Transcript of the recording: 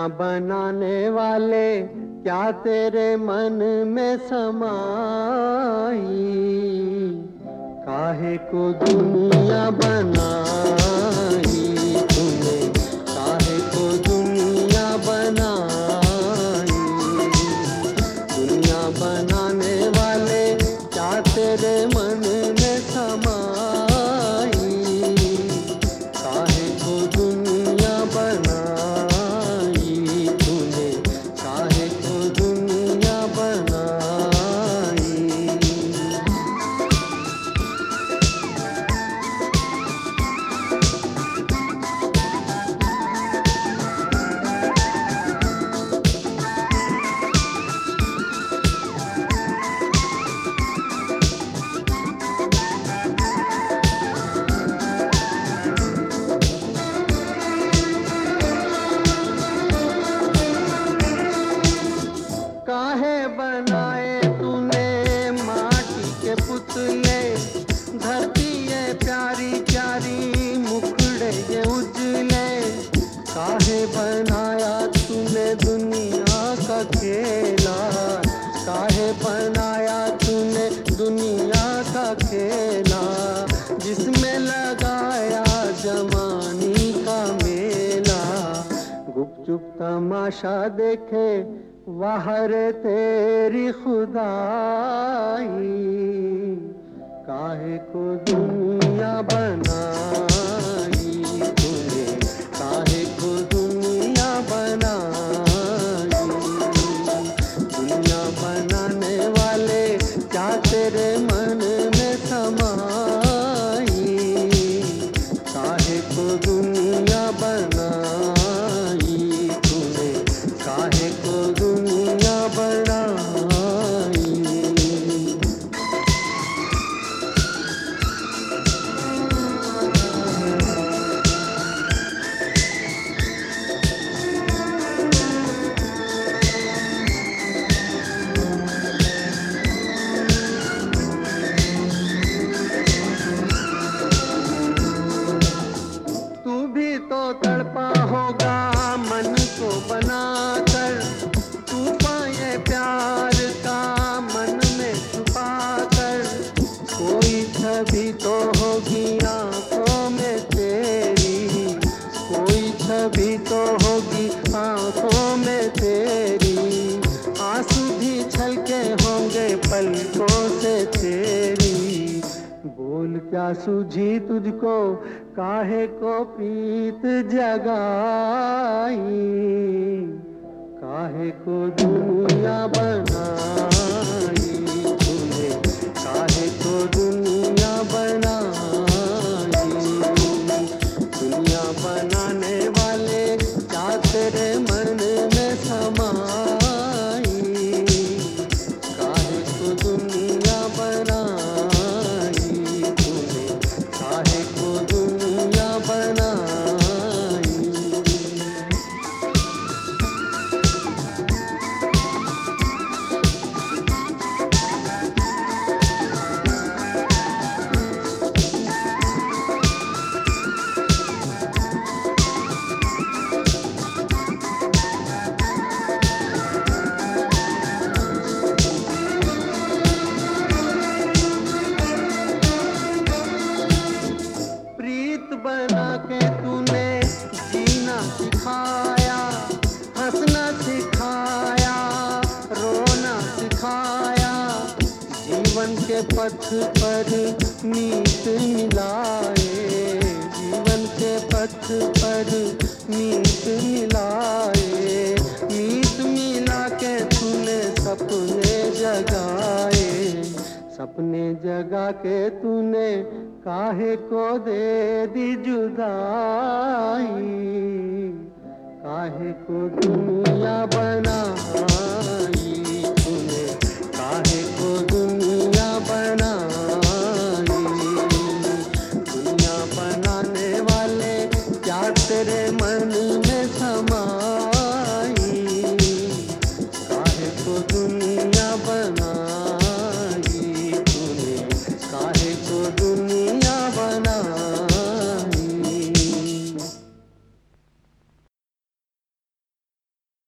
बनाने वाले क्या तेरे मन में समाई, काहे को दुनिया बनाई तूने, काहे को दुनिया बनाई। दुनिया बनाने वाले क्या तेरे मन में समाई, काहे को दुनिया बनाई तूने, काहे को दुनिया बनाई। काहे बनाए तूने माटी के पुतले, धरती ये प्यारी प्यारी मुखड़े ये उजले। काहे बनाया तूने दुनिया का खेला, काहे बनाया तूने दुनिया का खेला, जिसमें लगाया जवानी का मेला। गुपचुप तमाशा देखे वाहर तेरी खुदाई, काहे को दुनिया बनाई तूने, काहे को दुनिया बनाई। दुनिया बनाने वाले क्या तेरे मन में समाई, काहे को दुनिया बनाई तूने, काहे को दुनिया बनाई। तू भी तो तड़पा होगा मन को बनाकर, तू पाए प्यार का मन में छुपा कर। कोई छवि तो होगी आंखों में तेरी, कोई छवि तो होगी आंखों में तेरी। आंसू भी छलके होंगे पलकों से तेरी। बोल क्या सूझी तुझको, काहे को प्रीत जगाई, काहे को दुनिया बनाई तूने, काहे को दुनिया बनाई। दुनिया बनाने वाले क्या तेरे मन में समाई, काहे को दुनिया बनाई तूने, काहे को दुनिया बनाई। प्रीत बना के तूने जीना सिखाया, हंसना सिखाया, रोना सिखाया। जीवन के पथ पर मीत मिलाए, जीवन के पथ पर मीत मिलाए। मीत मिला के तूने सपने जगाए, सपने जगा के तूने काहे को दे दी जुदाई, काहे को दुनिया बनाई तूने, काहे को दुनिया बनाई। दुनिया बनाने वाले क्या तेरे मन